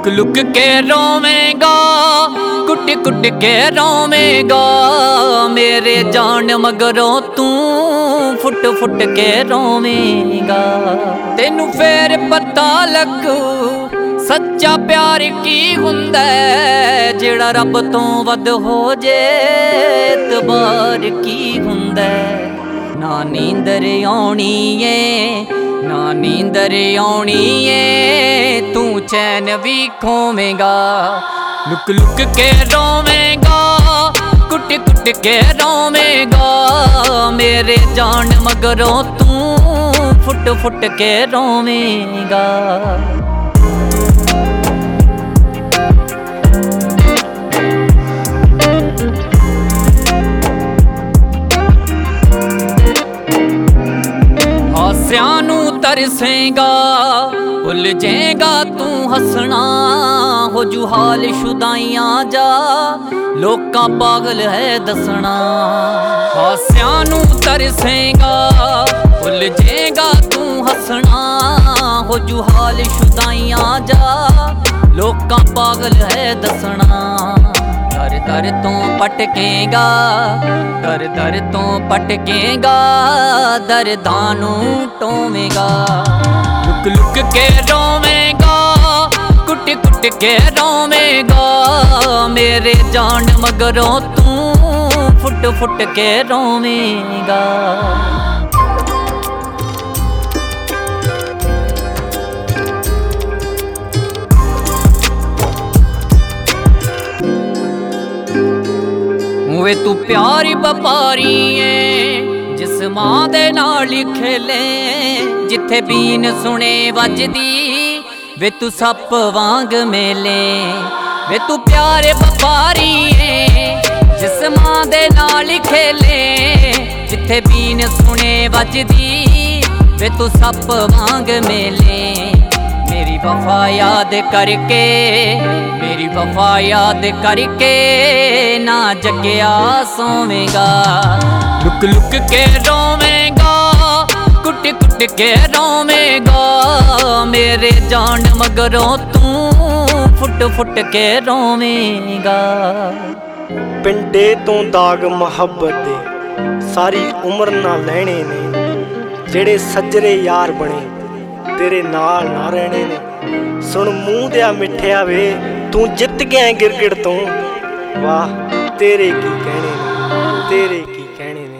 Look look के रोवेगा, कुट कुट के रोवेगा, मेरे जान मगरों तू फुट फुट के रोवेगा। तेनू फेर पता लगू सच्चा प्यार की हुंदा है, जेड़ा रब तो वध हो जे इतबार की हुंदा है। ना नींदर आउणी है, ना नींदर आउणी है, तू चैन भी खोवेगा। लुक लुक के रोवेगा, कुट कुट के रोवेगा, मेरे जान मगरों तू फुट फुट के रोवेगा। हास्यानू तरसेगा, भुल जाएगा तू हसना, हो जू हाल शुदाइयां जा लोका पागल है दसना। हास्यानू तरसेगा, भुल जाएगा तू हसना, हो जू हाल शुदाइयां जा लोका पागल है दसना। दर दर तो पटकेगा, दर दर तो पटकेगा, दर्दानू टोवेगा। लुक लुक के रोवेगा, कुट कुट के रोवेगा, मेरे जान मगरों तू फुट फुट के रोवेगा। वे तू प्यारी बपारी है, जिस मां दे नाल खेले, जिथे बीन सुने वजदी, वे तू सप वांग मेले। वे तू प्यारे बपारी है, जिस मां दे नाल खेले, जिथे बीन सुने वजदी, वे तू सप वांग मेले। मेरी वफा याद करके, मेरी वफा याद करके, ना जगिया सोवेगा। लुक लुक के रोवेगा, कुट कुट के रोवेगा, मेरे जान मगरों तू फुट फुट के रोवेगा। पिंडे तो दाग मुहब्बत दे सारी उम्र ना लैणे ने, जेड़े सजरे यार बने तेरे नाल ना रहने ने। सुन मूंह दिया मिठिया वे, तू जित गया गिरगिट तो, वाह तेरे की कहने ने, तेरे की कहने ने।